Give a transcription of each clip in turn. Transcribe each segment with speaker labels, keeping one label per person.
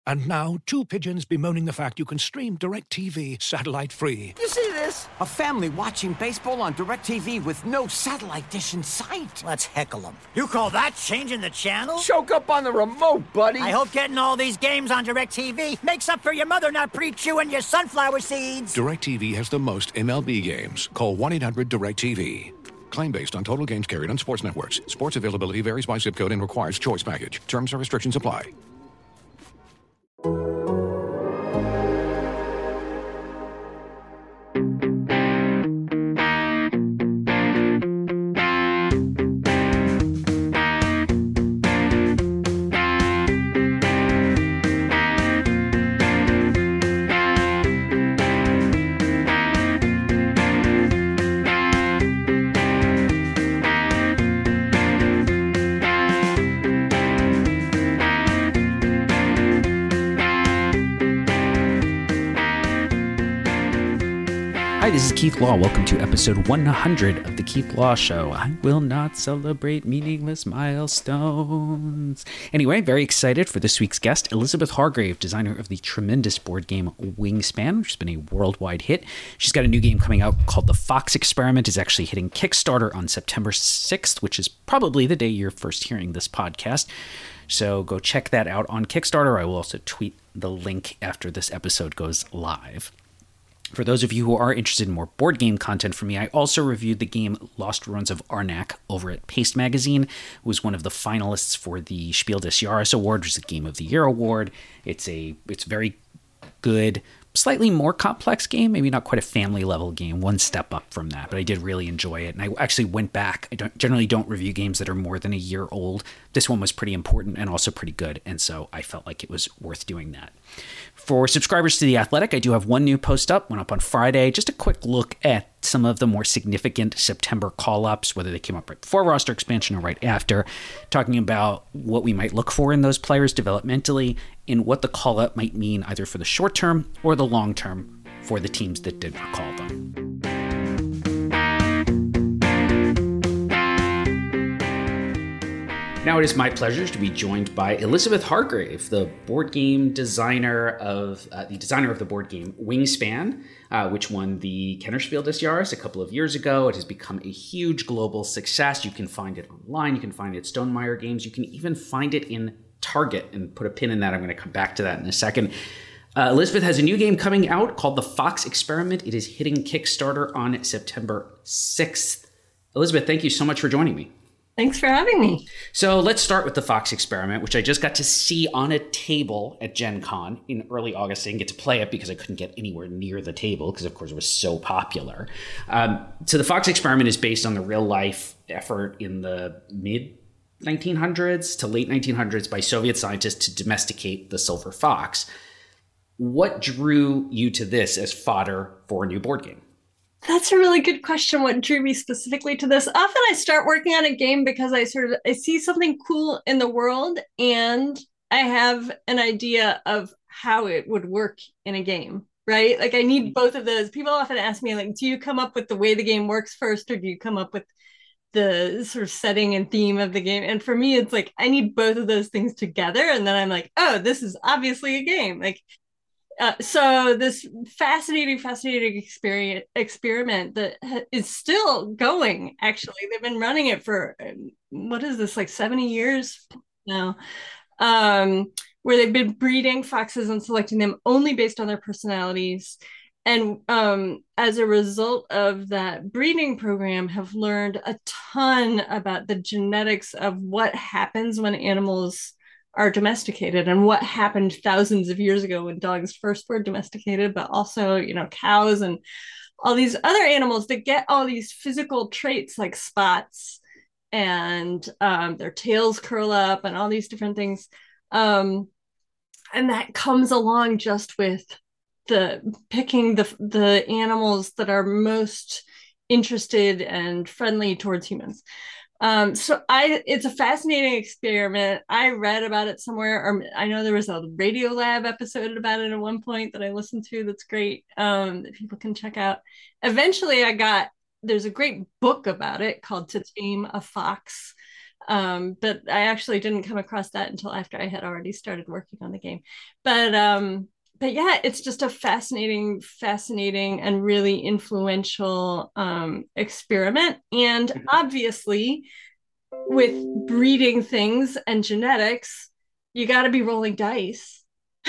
Speaker 1: And now, two pigeons bemoaning the fact you can stream DirecTV satellite-free.
Speaker 2: You see this? A family watching baseball on DirecTV with no satellite dish in sight.
Speaker 3: Let's heckle them. You call that changing the channel?
Speaker 2: Choke up on the remote, buddy.
Speaker 3: I hope getting all these games on DirecTV makes up for your mother not pre-chewing your sunflower seeds.
Speaker 1: DirecTV has the most MLB games. Call 1-800-DirecTV. Claim based on total games carried on sports networks. Sports availability varies by zip code and requires choice package. Terms and restrictions apply.
Speaker 4: Hi, this is Keith Law. Welcome to episode 100 of The Keith Law Show. I will not celebrate meaningless milestones. Anyway, very excited for this week's guest, Elizabeth Hargrave, designer of the tremendous board game Wingspan, which has been a worldwide hit. She's got a new game coming out called The Fox Experiment. It's actually hitting Kickstarter on September 6th, which is probably the day you're first hearing this podcast. So go check that out on Kickstarter. I will also tweet the link after this episode goes live. For those of you who are interested in more board game content from me, I also reviewed the game Lost Ruins of Arnak over at Paste Magazine. It was one of the finalists for the Spiel des Jahres Award, which is a Game of the Year award. It's very good, slightly more complex game, maybe not quite a family level game, one step up from that, but I did really enjoy it. And I actually went back. I generally don't review games that are more than a year old. This one was pretty important and also pretty good, and so I felt like it was worth doing that. For subscribers to The Athletic, I do have one new post up, went up on Friday. Just a quick look at some of the more significant September call-ups, whether they came up right before roster expansion or right after, talking about what we might look for in those players developmentally and what the call-up might mean either for the short term or the long term for the teams that did not call them. Now it is my pleasure to be joined by Elizabeth Hargrave, the board game designer of the board game Wingspan, which won the Kenner Spiel des Jahres a couple of years ago. It has become a huge global success. You can find it online. You can find it at Stonemaier Games. You can even find it in Target, and put a pin in that. I'm going to come back to that in a second. Elizabeth has a new game coming out called The Fox Experiment. It is hitting Kickstarter on September 6th. Elizabeth, thank you so much for joining me.
Speaker 5: Thanks for having me.
Speaker 4: So let's start with The Fox Experiment, which I just got to see on a table at Gen Con in early August. I didn't get to play it because I couldn't get anywhere near the table because, of course, it was so popular. So The Fox Experiment is based on the real-life effort in the mid-1900s to late 1900s by Soviet scientists to domesticate the silver fox. What drew you to this as fodder for a new board game?
Speaker 5: That's a really good question. What drew me specifically to this? Often I start working on a game because I see something cool in the world and I have an idea of how it would work in a game, right? Like I need both of those. People often ask me, like, do you come up with the way the game works first, or do you come up with the sort of setting and theme of the game? And for me, it's like, I need both of those things together. And then I'm like, oh, this is obviously a game. Like, so this fascinating experiment that is still going, actually. They've been running it for, what is this, like 70 years now, where they've been breeding foxes and selecting them only based on their personalities. And as a result of that breeding program, have learned a ton about the genetics of what happens when animals are domesticated and what happened thousands of years ago when dogs first were domesticated, but also, you know, cows and all these other animals that get all these physical traits like spots and their tails curl up and all these different things. And that comes along just with picking the animals that are most interested and friendly towards humans. It's a fascinating experiment. I read about it somewhere, or I know there was a Radiolab episode about it at one point that I listened to. That's great. That people can check out. Eventually there's a great book about it called To Tame a Fox. But I actually didn't come across that until after I had already started working on the game. But yeah, it's just a fascinating and really influential experiment. And obviously, with breeding things and genetics, you got to be rolling dice.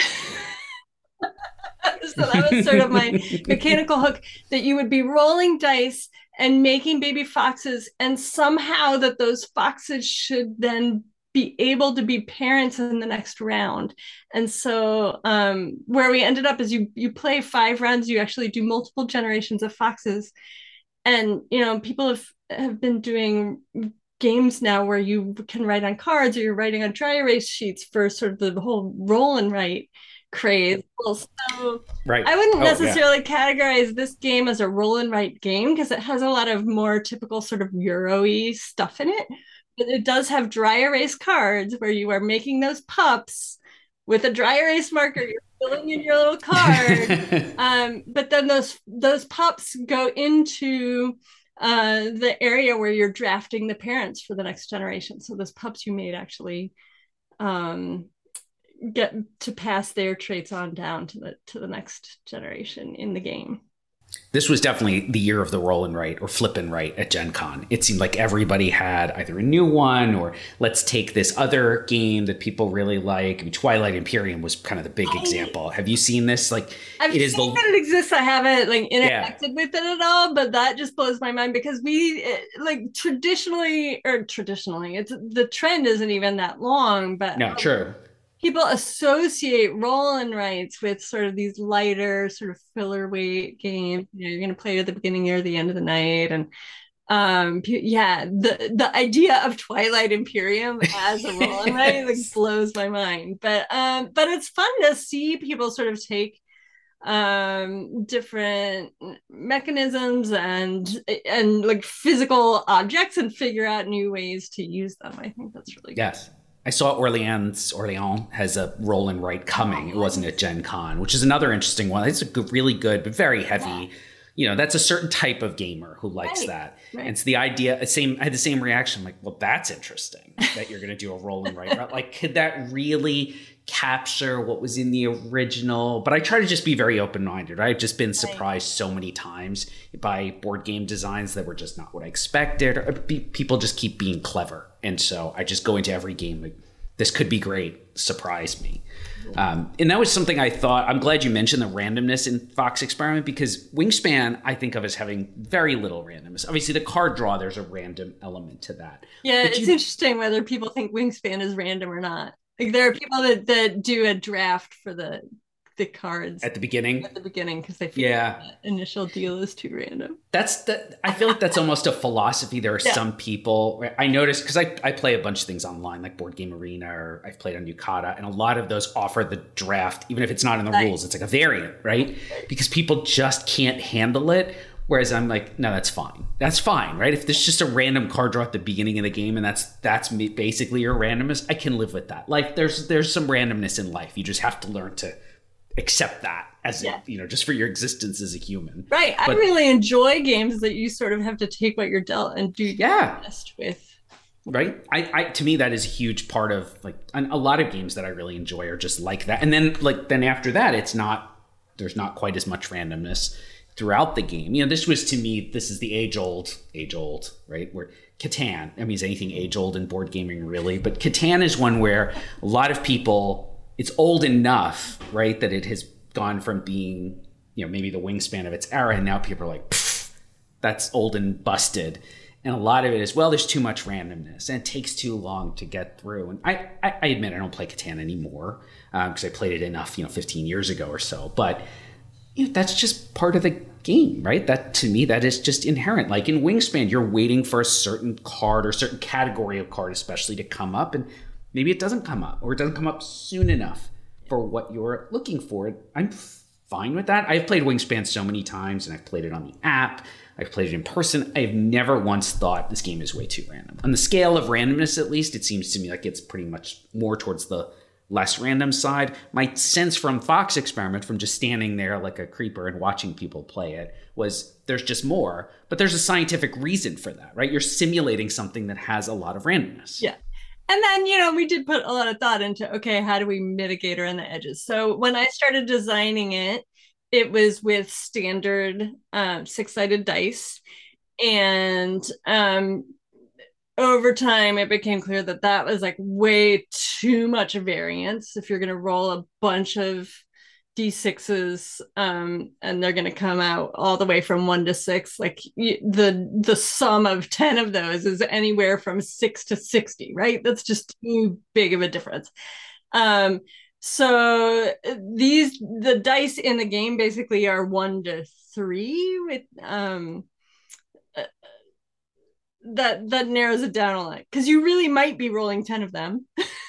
Speaker 5: So that was sort of my mechanical hook, that you would be rolling dice and making baby foxes, and somehow that those foxes should then be able to be parents in the next round. And so where we ended up is you play 5 rounds, you actually do multiple generations of foxes. And, you know, people have been doing games now where you can write on cards, or you're writing on dry erase sheets for sort of the whole roll and write craze. Well, so
Speaker 4: right.
Speaker 5: I wouldn't necessarily categorize this game as a roll and write game, because it has a lot of more typical sort of Euro-y stuff in it. But it does have dry erase cards where you are making those pups with a dry erase marker. You're filling in your little card. But then those pups go into the area where you're drafting the parents for the next generation. So those pups you made actually get to pass their traits on down to the next generation in the game.
Speaker 4: This was definitely the year of the roll and write or flip and write at Gen Con. It seemed like everybody had either a new one, or let's take this other game that people really like. I mean, Twilight Imperium was kind of the big example. Have you seen this? Like,
Speaker 5: I've seen that it exists. I haven't interacted with it at all, but that just blows my mind, because we traditionally, it's the trend isn't even that long, but
Speaker 4: no, true.
Speaker 5: People associate roll and writes with sort of these lighter, sort of filler weight games. You know, you're going to play it at the beginning or the end of the night. And the idea of Twilight Imperium as a roll and write blows my mind. But it's fun to see people sort of take different mechanisms and like physical objects and figure out new ways to use them. I think that's really good.
Speaker 4: Yes. I saw Orleans has a roll and write coming. It wasn't at Gen Con, which is another interesting one. It's really good, but very heavy. Yeah. You know, that's a certain type of gamer who likes that. Right. And it's the idea, I had the same reaction. I'm like, well, that's interesting that you're going to do a roll and write. Like, could that really capture what was in the original? But I try to just be very open-minded. I've just been surprised so many times by board game designs that were just not what I expected. Or people just keep being clever. And so I just go into every game like, this could be great, surprise me. And that was something I thought, I'm glad you mentioned the randomness in Fox Experiment, because Wingspan I think of as having very little randomness. Obviously the card draw, there's a random element to that.
Speaker 5: Yeah, but it's interesting whether people think Wingspan is random or not. Like, there are people that do a draft for the cards
Speaker 4: at the beginning
Speaker 5: because they feel that initial deal is too random.
Speaker 4: I feel like that's almost a philosophy. There are some people, I noticed, because I play a bunch of things online, like Board Game Arena, or I've played on Yucata, and a lot of those offer the draft, even if it's not in the rules, it's like a variant, right? Because people just can't handle it. Whereas I'm like, no, that's fine. That's fine, right? If there's just a random card draw at the beginning of the game and that's basically your randomness, I can live with that. Like, there's some randomness in life. You just have to learn to accept that as just for your existence as a human.
Speaker 5: Right. But I really enjoy games that you sort of have to take what you're dealt and do your best with.
Speaker 4: Right. I to me, that is a huge part of, like, a lot of games that I really enjoy are just like that. And then after that, there's not quite as much randomness throughout the game. You know, this is the age old, right? Where Catan, I mean, is anything age old in board gaming really? But Catan is one where a lot of people, it's old enough, right, that it has gone from being, you know, maybe the wingspan of its era, and now people are like, that's old and busted. And a lot of it is, well, there's too much randomness and it takes too long to get through. And I admit I don't play Catan anymore because I played it enough, 15 years ago or so. But that's just part of the game, right? That, to me, that is just inherent. Like in Wingspan, you're waiting for a certain card or certain category of card especially to come up, and maybe it doesn't come up, or it doesn't come up soon enough for what you're looking for. I'm fine with that. I've played Wingspan so many times, and I've played it on the app. I've played it in person. I've never once thought this game is way too random. On the scale of randomness, at least, it seems to me like it's pretty much more towards the less random side. My sense from Fox Experiment, from just standing there like a creeper and watching people play it, was there's just more, but there's a scientific reason for that, right? You're simulating something that has a lot of randomness.
Speaker 5: Yeah. And then, we did put a lot of thought into, okay, how do we mitigate around the edges? So when I started designing it, it was with standard 6-sided dice. And over time, it became clear that that was like way too much variance. If you're going to roll a bunch of D6s and they're going to come out all the way from 1 to 6, like the sum of 10 of those is anywhere from 6 to 60, right? That's just too big of a difference. So the dice in the game basically are 1 to 3 with that narrows it down a lot, because you really might be rolling 10 of them.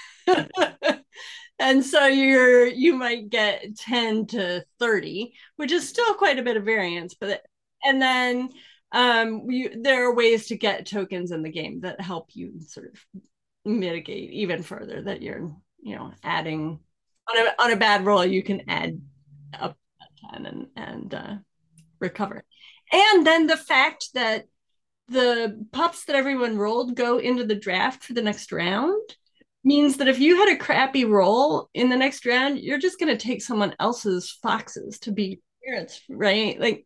Speaker 5: And so you might get 10 to 30, which is still quite a bit of variance. And then there are ways to get tokens in the game that help you sort of mitigate even further, that you're adding on a bad roll, you can add up 10 and recover. And then the fact that the pups that everyone rolled go into the draft for the next round means that if you had a crappy roll in the next round, you're just going to take someone else's foxes to be parents, right? Like,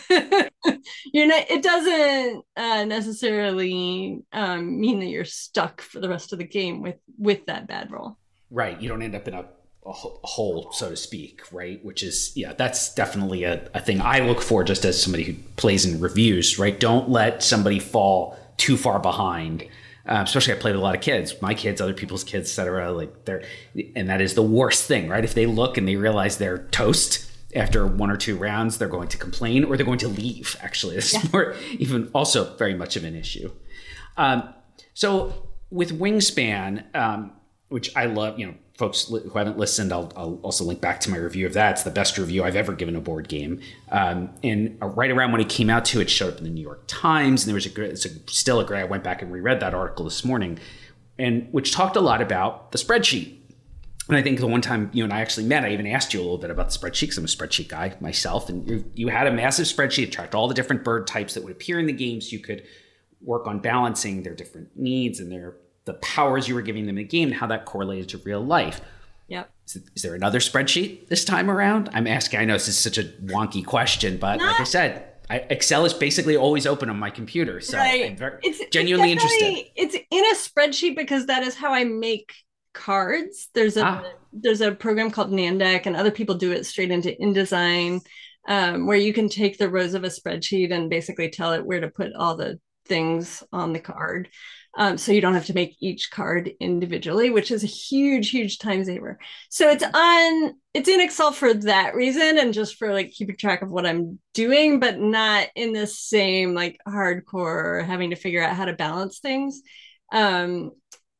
Speaker 5: it doesn't necessarily mean that you're stuck for the rest of the game with that bad roll.
Speaker 4: Right. You don't end up in a hole, so to speak, right? Which is, that's definitely a thing I look for just as somebody who plays in reviews, right? Don't let somebody fall too far behind. Especially I played with a lot of kids, my kids, other people's kids, et cetera. And that is the worst thing, right? If they look and they realize they're toast after 1 or 2 rounds, they're going to complain or they're going to leave. Actually, this is more, even also very much of an issue. So with Wingspan, which I love, folks who haven't listened, I'll also link back to my review of that. It's the best review I've ever given a board game. And right around when it came out too, it showed up in the New York Times, and there was still a great, I went back and reread that article this morning, and which talked a lot about the spreadsheet. And I think the one time you and I actually met, I even asked you a little bit about the spreadsheet, because I'm a spreadsheet guy myself. And you had a massive spreadsheet that tracked all the different bird types that would appear in the game, so you could work on balancing their different needs and the powers you were giving them in the game and how that correlated to real life.
Speaker 5: Yep.
Speaker 4: Is there another spreadsheet this time around? I'm asking, I know this is such a wonky question, but like I said, Excel is basically always open on my computer. So right. I'm genuinely interested.
Speaker 5: It's in a spreadsheet because that is how I make cards. There's a program called Nandeck, and other people do it straight into InDesign, where you can take the rows of a spreadsheet and basically tell it where to put all the things on the card. So you don't have to make each card individually, which is a huge, huge time saver. So it's in Excel for that reason, and just for like keeping track of what I'm doing, but not in the same like hardcore having to figure out how to balance things. Wingspan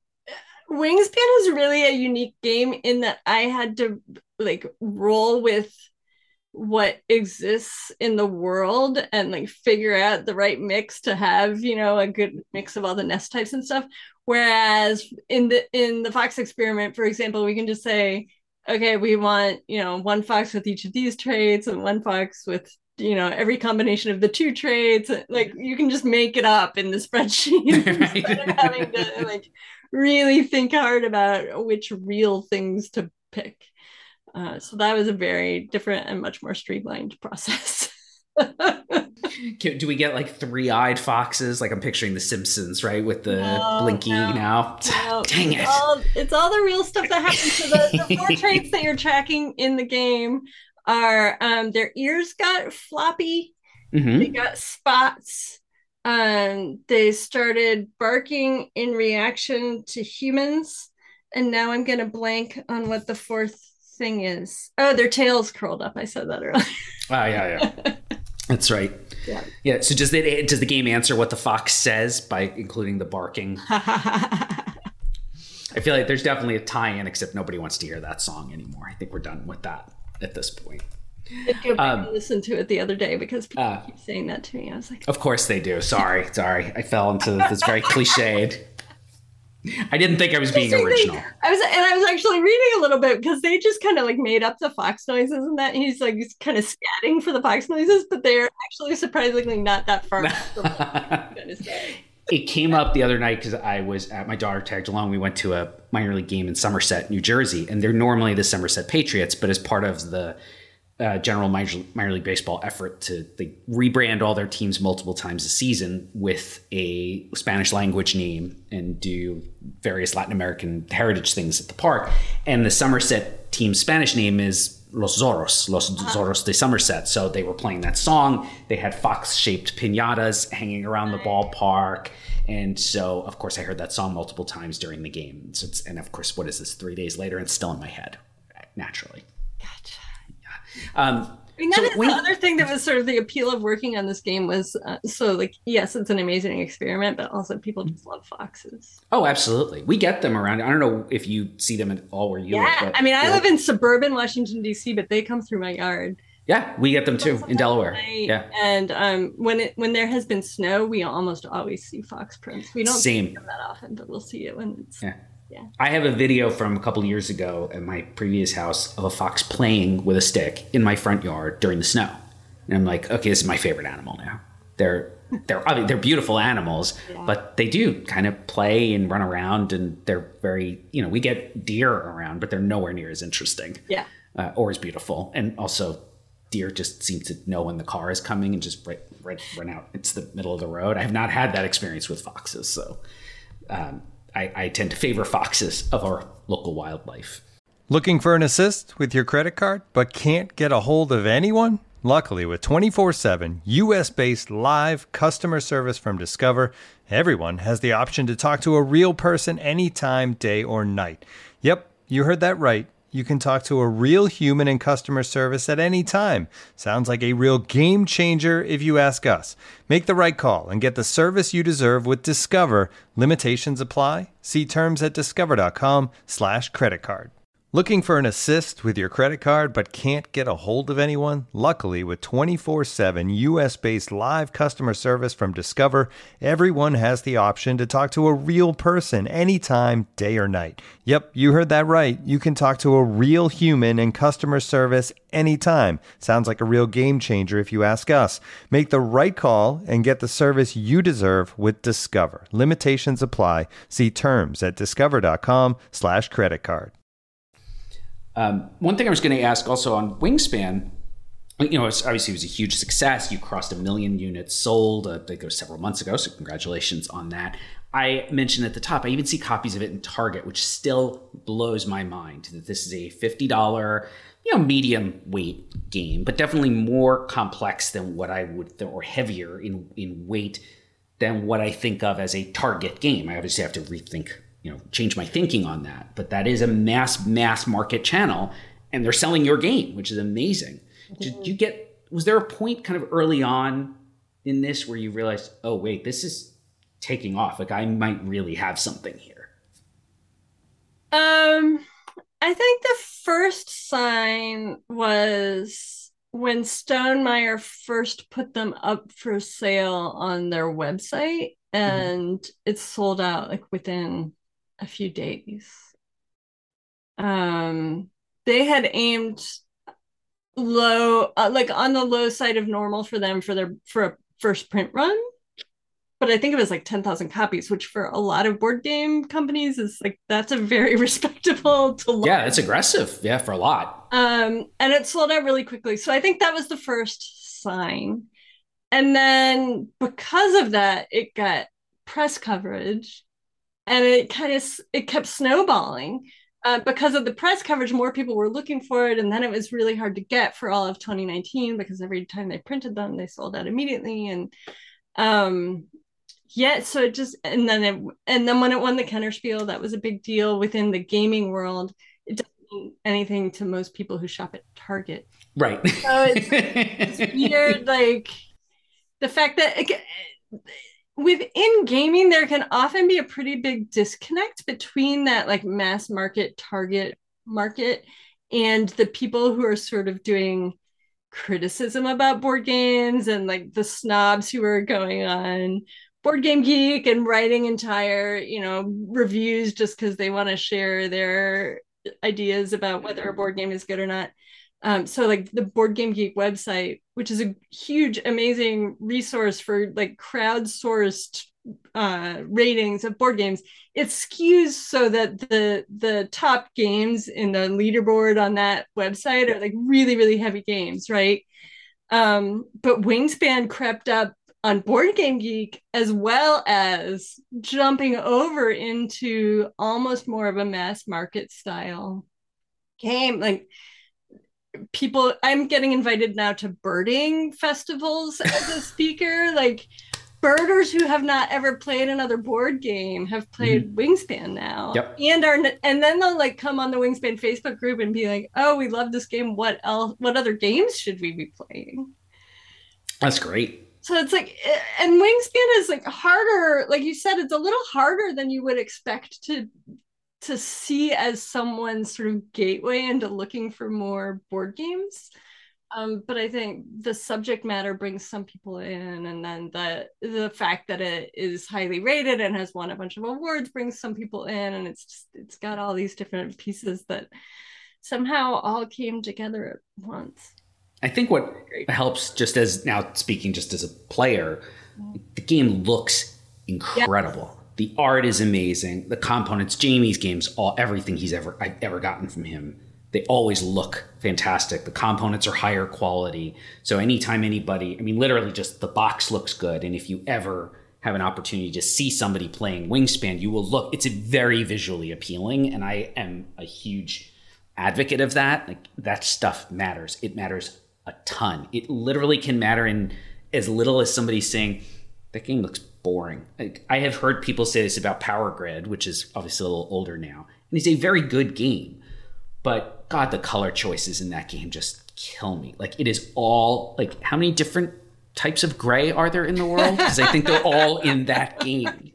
Speaker 5: is really a unique game in that I had to like roll with what exists in the world and like figure out the right mix to have, a good mix of all the nest types and stuff. Whereas in the Fox Experiment, for example, we can just say, okay, we want, 1 fox with each of these traits and 1 fox with, every combination of the 2 traits. Like you can just make it up in the spreadsheet instead of having to like really think hard about which real things to pick. So that was a very different and much more streamlined process.
Speaker 4: Do we get like 3-eyed foxes? Like I'm picturing The Simpsons, right? With the blinky now. No. Dang it.
Speaker 5: It's all the real stuff that happens. So the 4 traits that you're tracking in the game are their ears got floppy. Mm-hmm. They got spots. They started barking in reaction to humans. And now I'm going to blank on what the 4th thing is. Oh, their tails curled up. I said that earlier.
Speaker 4: Yeah. That's right. Yeah. So does the game answer what the fox says by including the barking? I feel like there's definitely a tie-in, except nobody wants to hear that song anymore. I think we're done with that at this point.
Speaker 5: I listened to it the other day because people keep saying that to me. I was like,
Speaker 4: of course they do. Sorry. I fell into this very cliched. I didn't think I was being original.
Speaker 5: I was actually reading a little bit because they just kind of like made up the fox noises and that he's like kind of scatting for the fox noises, but they're actually surprisingly not that far from what I'm gonna say.
Speaker 4: It came up the other night because I was at my daughter tagged along. We went to a minor league game in Somerset, New Jersey, and they're normally the Somerset Patriots, but as part of the general minor league baseball effort they rebrand all their teams multiple times a season with a Spanish language name and do various Latin American heritage things at the park. And the Somerset team's Spanish name is Los Zorros de Somerset. So they were playing that song. They had fox-shaped piñatas hanging around the ballpark. And so, of course, I heard that song multiple times during the game. So and of course, what is this, 3 days later? It's still in my head, naturally.
Speaker 5: Gotcha.
Speaker 4: Yeah.
Speaker 5: I mean, that is the other thing that was sort of the appeal of working on this game was, yes, it's an amazing experiment, but also people just love foxes.
Speaker 4: Oh, absolutely. We get them around. I don't know if you see them at all where you live.
Speaker 5: Yeah, I mean, I live in suburban Washington, D.C., but they come through my yard.
Speaker 4: Yeah, we get them too in Delaware. Yeah,
Speaker 5: and when there has been snow, we almost always see fox prints. We don't see them that often, but we'll see it when it's... Yeah.
Speaker 4: I have a video from a couple of years ago at my previous house of a fox playing with a stick in my front yard during the snow. And I'm like, okay, this is my favorite animal now. They're beautiful animals, but they do kind of play and run around, and they're very, we get deer around, but they're nowhere near as interesting.
Speaker 5: Yeah.
Speaker 4: Or as beautiful. And also deer just seem to know when the car is coming and just run out. It's the middle of the road. I have not had that experience with foxes, so I tend to favor foxes of our local wildlife.
Speaker 6: Looking for an assist with your credit card, but can't get a hold of anyone? Luckily, with 24/7 U.S.-based live customer service from Discover, everyone has the option to talk to a real person anytime, day or night. Yep, you heard that right. You can talk to a real human in customer service at any time. Sounds like a real game changer if you ask us. Make the right call and get the service you deserve with Discover. Limitations apply. See terms at discover.com/creditcard. Looking for an assist with your credit card but can't get a hold of anyone? Luckily, with 24/7 U.S.-based live customer service from Discover, everyone has the option to talk to a real person anytime, day or night. Yep, you heard that right. You can talk to a real human in customer service anytime. Sounds like a real game changer if you ask us. Make the right call and get the service you deserve with Discover. Limitations apply. See terms at discover.com/creditcard.
Speaker 4: One thing I was going to ask also on Wingspan, obviously it was a huge success. You crossed 1 million units sold. I think it was several months ago, so congratulations on that. I mentioned at the top, I even see copies of it in Target, which still blows my mind that this is a $50, medium weight game, but definitely more complex than what I would, or heavier in weight than what I think of as a Target game. I obviously have to rethink, change my thinking on that. But that is a mass market channel, and they're selling your game, which is amazing. Was there a point kind of early on in this where you realized, oh, wait, this is taking off? Like I might really have something here.
Speaker 5: I think the first sign was when Stonemaier first put them up for sale on their website, and it sold out like within a few days. They had aimed low, like on the low side of normal for them for a first print run, but I think it was like 10,000 copies, which for a lot of board game companies is like, that's a very respectable to launch.
Speaker 4: Yeah, it's aggressive. Yeah, for a lot.
Speaker 5: And it sold out really quickly. So I think that was the first sign. And then because of that, it got press coverage. And it kept snowballing. Because of the press coverage, more people were looking for it. And then it was really hard to get for all of 2019 because every time they printed them, they sold out immediately. And so it just, and then when it won the Kennerspiel, that was a big deal within the gaming world. It doesn't mean anything to most people who shop at Target.
Speaker 4: Right.
Speaker 5: So it's weird, like the fact that within gaming, there can often be a pretty big disconnect between that like mass market Target market and the people who are sort of doing criticism about board games and like the snobs who are going on Board Game Geek and writing entire, reviews just because they want to share their ideas about whether a board game is good or not. So like the Board Game Geek website, which is a huge, amazing resource for like crowdsourced ratings of board games, it skews so that the top games in the leaderboard on that website are like really, really heavy games, right? But Wingspan crept up on Board Game Geek, as well as jumping over into almost more of a mass market style game. Like people, I'm getting invited now to birding festivals as a speaker. Like birders who have not ever played another board game have played Wingspan now.
Speaker 4: Yep.
Speaker 5: And then they'll like come on the Wingspan Facebook group and be like, oh, we love this game. What else? What other games should we be playing?
Speaker 4: That's great.
Speaker 5: So it's like, and Wingspan is like harder. Like you said, it's a little harder than you would expect to see as someone's sort of gateway into looking for more board games. But I think the subject matter brings some people in, and then the fact that it is highly rated and has won a bunch of awards brings some people in, and it's got all these different pieces that somehow all came together at once.
Speaker 4: I think what helps, just as now speaking just as a player, the game looks incredible. Yes. The art is amazing. The components, Jamie's games, everything I've ever gotten from him, they always look fantastic. The components are higher quality. So anytime anybody, I mean, literally just the box looks good. And if you ever have an opportunity to see somebody playing Wingspan, you will look, it's very visually appealing. And I am a huge advocate of that. Like that stuff matters. It matters a ton. It literally can matter in as little as somebody saying, that game looks boring. Like, I have heard people say this about Power Grid, which is obviously a little older now. And it's a very good game. But God, the color choices in that game just kill me. Like it is all, like how many different types of gray are there in the world? Because I think they're all in that game.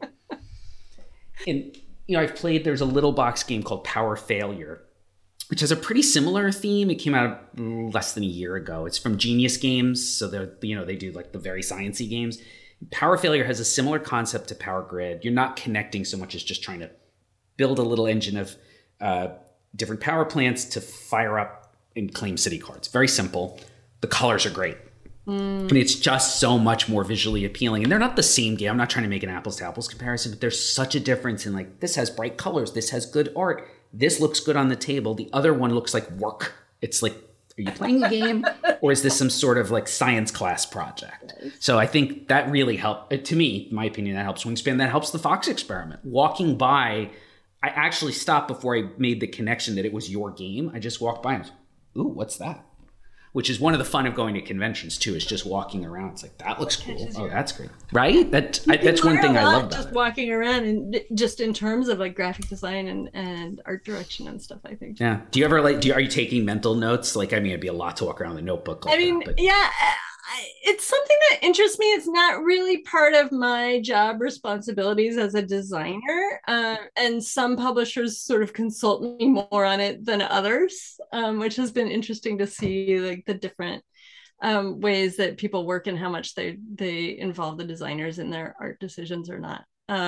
Speaker 4: And, I've played, there's a little box game called Power Failure, which has a pretty similar theme. It came out less than a year ago. It's from Genius Games. So they do like the very sciencey games. Power Failure has a similar concept to Power Grid. You're not connecting so much as just trying to build a little engine of different power plants to fire up and claim city cards. Very simple. The colors are great. And it's just so much more visually appealing. And they're not the same game. I'm not trying to make an apples to apples comparison, but there's such a difference in like, this has bright colors. This has good art. This looks good on the table. The other one looks like work. It's like, are you playing a game or is this some sort of like science class project? So I think that really helped. To me, in my opinion, that helps Wingspan. That helps the Fox Experiment. Walking by, I actually stopped before I made the connection that it was your game. I just walked by and I was, ooh, what's that? Which is one of the fun of going to conventions too, is just walking around. It's like, that looks cool. Oh, that's great. Right? That's one thing I love about
Speaker 5: just
Speaker 4: it.
Speaker 5: Walking around and just in terms of like graphic design and art direction and stuff, I think.
Speaker 4: Yeah. Do you ever are you taking mental notes? Like, I mean, it'd be a lot to walk around with a notebook. Like
Speaker 5: yeah, it's something that interests me. It's not really part of my job responsibilities as a designer. And some publishers sort of consult me more on it than others, which has been interesting to see like the different ways that people work and how much they involve the designers in their art decisions or not.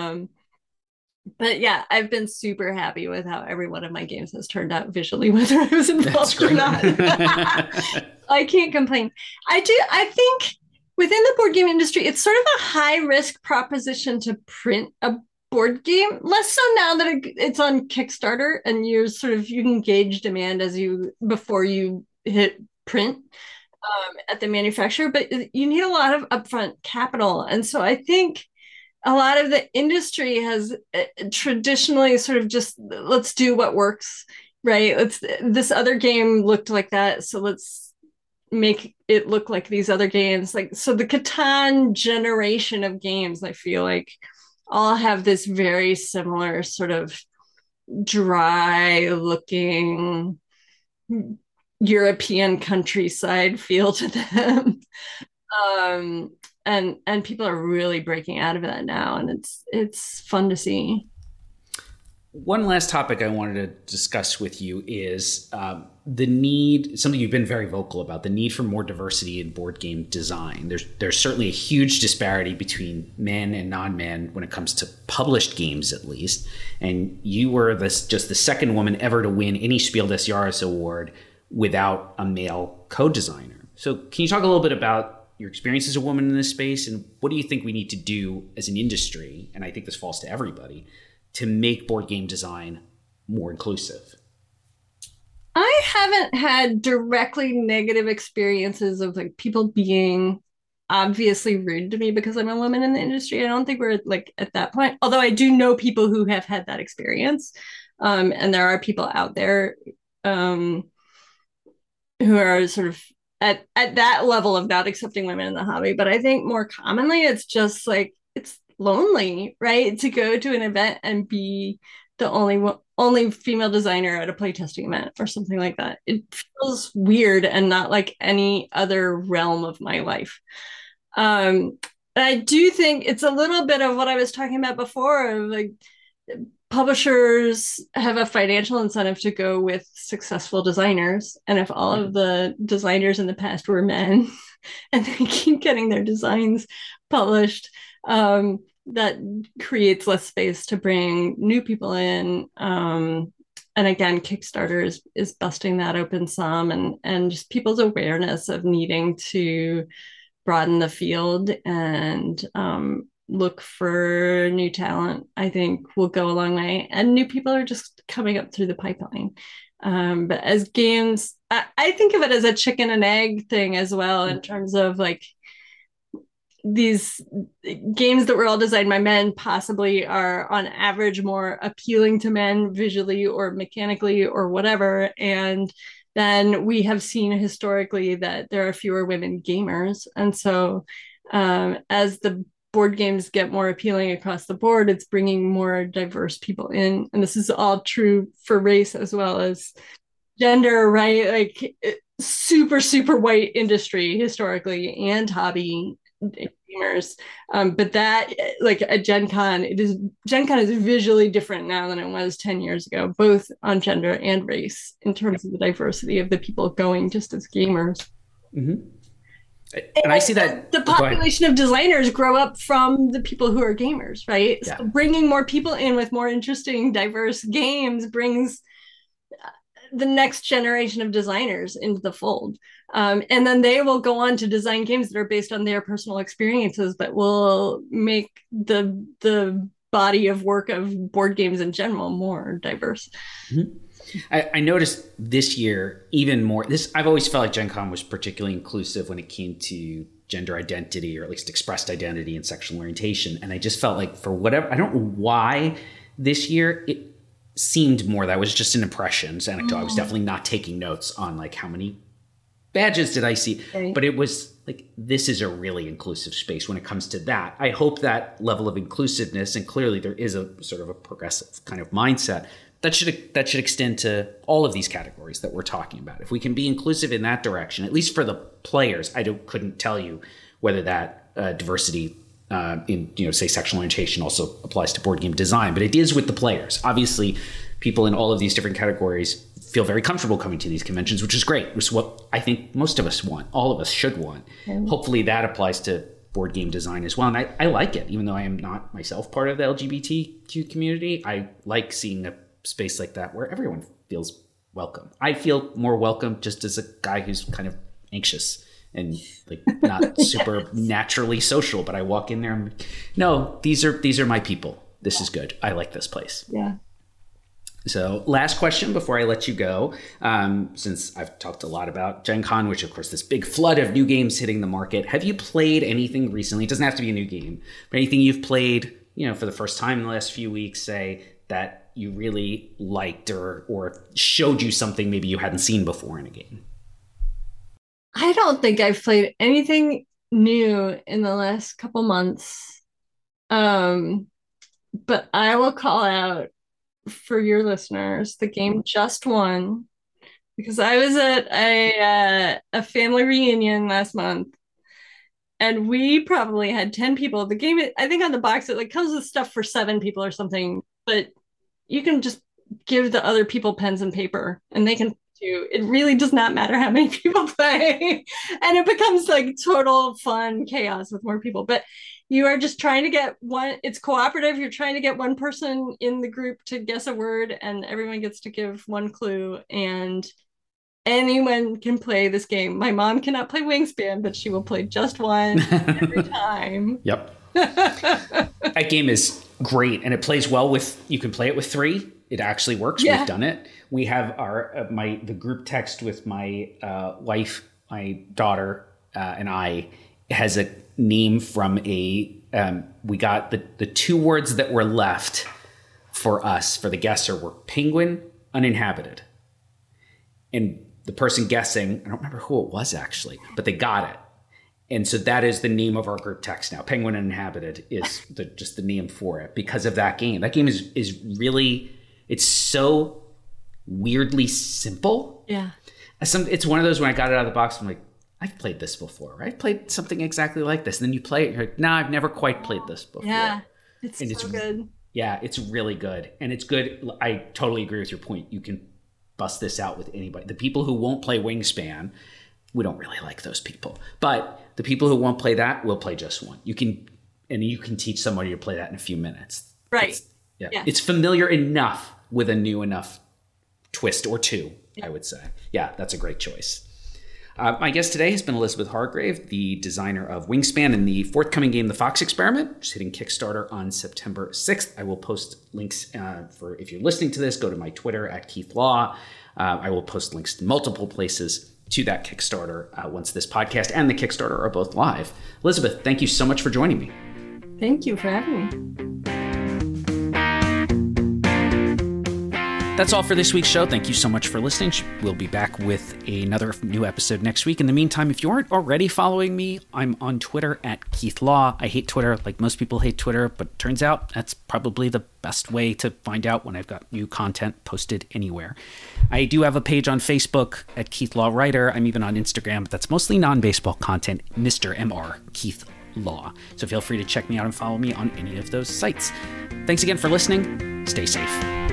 Speaker 5: But yeah, I've been super happy with how every one of my games has turned out visually, whether I was involved or not. I can't complain. I think within the board game industry, it's sort of a high risk proposition to print a board game, less so now that it's on Kickstarter and you can gauge demand before you hit print at the manufacturer, but you need a lot of upfront capital. And so I think a lot of the industry has traditionally sort of just, let's do what works, right? This other game looked like that, so let's make it look like these other games. Like, so the Catan generation of games, I feel like, all have this very similar sort of dry looking European countryside feel to them. And people are really breaking out of that now, and it's fun to see.
Speaker 4: One last topic I wanted to discuss with you is the need, something you've been very vocal about, the need for more diversity in board game design. There's certainly a huge disparity between men and non-men when it comes to published games, at least. And you were just the second woman ever to win any Spiel des Jahres award without a male co-designer. So can you talk a little bit about your experience as a woman in this space, and what do you think we need to do as an industry, and I think this falls to everybody, to make board game design more inclusive?
Speaker 5: I haven't had directly negative experiences of like people being obviously rude to me because I'm a woman in the industry. I don't think we're like at that point, although I do know people who have had that experience. And there are people out there who are sort of at that level of not accepting women in the hobby. But I think more commonly, it's just like, it's lonely, right? To go to an event and be the only female designer at a playtesting event or something like that. It feels weird and not like any other realm of my life. I do think it's a little bit of what I was talking about before, of like publishers have a financial incentive to go with successful designers. And if all of the designers in the past were men and they keep getting their designs published, that creates less space to bring new people in. And again, Kickstarter is busting that open some, and just people's awareness of needing to broaden the field and look for new talent, I think will go a long way. And new people are just coming up through the pipeline. But as games, I think of it as a chicken and egg thing as well, in terms of like, these games that were all designed by men possibly are on average more appealing to men visually or mechanically or whatever. And then we have seen historically that there are fewer women gamers. And so as the board games get more appealing across the board, it's bringing more diverse people in. And this is all true for race as well as gender, right? Like super, super white industry historically and hobby gamers, but that like at Gen Con is visually different now than it was 10 years ago, both on gender and race, in terms of the diversity of the people going just as gamers.
Speaker 4: Mm-hmm. And I see that
Speaker 5: the population of designers grow up from the people who are gamers, right? Yeah. So bringing more people in with more interesting, diverse games brings the next generation of designers into the fold. And then they will go on to design games that are based on their personal experiences that will make the body of work of board games in general more diverse.
Speaker 4: Mm-hmm. I noticed this year even more. I've always felt like Gen Con was particularly inclusive when it came to gender identity, or at least expressed identity and sexual orientation. And I just felt like, for whatever, I don't know why this year it seemed more, that was just an impressions anecdote. I was definitely not taking notes on like how many badges did I see, but it was like, this is a really inclusive space when it comes to that. I hope that level of inclusiveness, and clearly there is a sort of a progressive kind of mindset, that should extend to all of these categories that we're talking about. If we can be inclusive in that direction, at least for the players, couldn't tell you whether that diversity in, say, sexual orientation also applies to board game design, but it is with the players. Obviously, people in all of these different categories feel very comfortable coming to these conventions, which is great, which is what I think most of us want, all of us should want. Hopefully that applies to board game design as well. And I like it, even though I am not myself part of the LGBTQ community. I like seeing a space like that where everyone feels welcome. I feel more welcome just as a guy who's kind of anxious and like not super naturally social, but I walk in there and no, these are my people. This is good. I like this place.
Speaker 5: Yeah.
Speaker 4: So last question before I let you go, since I've talked a lot about Gen Con, which of course this big flood of new games hitting the market. Have you played anything recently? It doesn't have to be a new game, but anything you've played, for the first time in the last few weeks, say, that you really liked or showed you something maybe you hadn't seen before in a game?
Speaker 5: I don't think I've played anything new in the last couple months. But I will call out for your listeners the game Just One, because I was at a family reunion last month, and we probably had 10 people. The game, I think on the box, it like comes with stuff for 7 people or something, but you can just give the other people pens and paper and they can do. It really does not matter how many people play. And it becomes like total fun chaos with more people. But you are just trying to get one, it's cooperative. You're trying to get one person in the group to guess a word, and everyone gets to give one clue, and anyone can play this game. My mom cannot play Wingspan, but she will play just one every time.
Speaker 4: Yep. That game is great, and it plays well with, you can play it with 3. It actually works. Yeah. We've done it. We have our the group text with my wife, my daughter, and I has a name from a we got the 2 words that were left for us for the guesser were penguin, uninhabited, and the person guessing, I don't remember who it was actually, but they got it. And so that is the name of our group text now. Penguin Uninhabited is just the name for it because of that game. That game is really, it's so weirdly simple.
Speaker 5: Yeah.
Speaker 4: It's one of those when I got it out of the box, I'm like, I've played this before. I've played something exactly like this. And then you play it, and you're like, I've never quite played this before.
Speaker 5: Yeah, it's so good.
Speaker 4: Yeah, it's really good. And it's good. I totally agree with your point. You can bust this out with anybody. The people who won't play Wingspan, we don't really like those people. But the people who won't play that will play just one. You can teach somebody to play that in a few minutes.
Speaker 5: Right.
Speaker 4: It's familiar enough with a new enough twist or 2, I would say. Yeah, that's a great choice. My guest today has been Elizabeth Hargrave, the designer of Wingspan and the forthcoming game, The Fox Experiment, which is hitting Kickstarter on September 6th. I will post links for, if you're listening to this, go to my Twitter at Keith Law. I will post links to multiple places to that Kickstarter once this podcast and the Kickstarter are both live. Elizabeth, thank you so much for joining me.
Speaker 5: Thank you for having me.
Speaker 4: That's all for this week's show. Thank you so much for listening. We'll be back with another new episode next week. In the meantime, if you aren't already following me, I'm on Twitter at Keith Law. I hate Twitter, like most people hate Twitter, but it turns out that's probably the best way to find out when I've got new content posted anywhere. I do have a page on Facebook at Keith Law Writer. I'm even on Instagram, but that's mostly non-baseball content, Mr. MR Keith Law. So feel free to check me out and follow me on any of those sites. Thanks again for listening. Stay safe.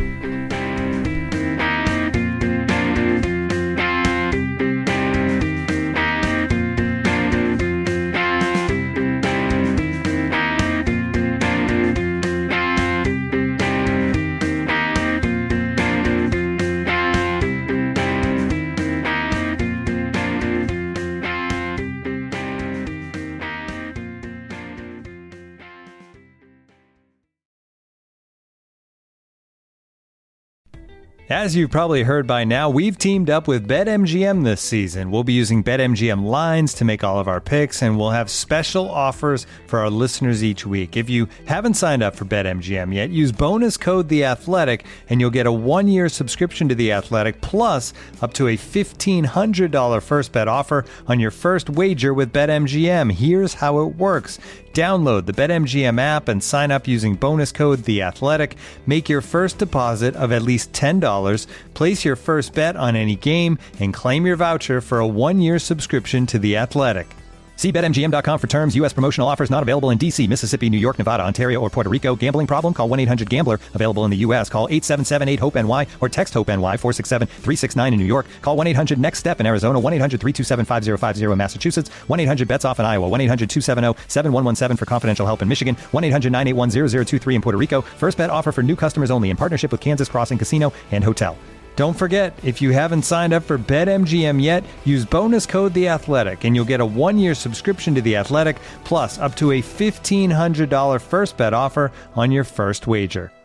Speaker 6: As you've probably heard by now, we've teamed up with BetMGM this season. We'll be using BetMGM lines to make all of our picks, and we'll have special offers for our listeners each week. If you haven't signed up for BetMGM yet, use bonus code The Athletic, and you'll get a 1-year subscription to The Athletic, plus up to a $1,500 first bet offer on your first wager with BetMGM. Here's how it works. Download the BetMGM app and sign up using bonus code The Athletic. Make your first deposit of at least $10. Place your first bet on any game and claim your voucher for a 1-year subscription to The Athletic. See BetMGM.com for terms. U.S. promotional offers not available in D.C., Mississippi, New York, Nevada, Ontario, or Puerto Rico. Gambling problem? Call 1-800-GAMBLER. Available in the U.S. Call 877-8-HOPE-NY or text HOPE-NY 467-369 in New York. Call 1-800-NEXT-STEP in Arizona. 1-800-327-5050 in Massachusetts. 1-800-BETS-OFF in Iowa. 1-800-270-7117 for confidential help in Michigan. 1-800-981-0023 in Puerto Rico. First bet offer for new customers only in partnership with Kansas Crossing Casino and Hotel. Don't forget, if you haven't signed up for BetMGM yet, use bonus code The Athletic, and you'll get a 1-year subscription to The Athletic, plus up to a $1,500 first bet offer on your first wager.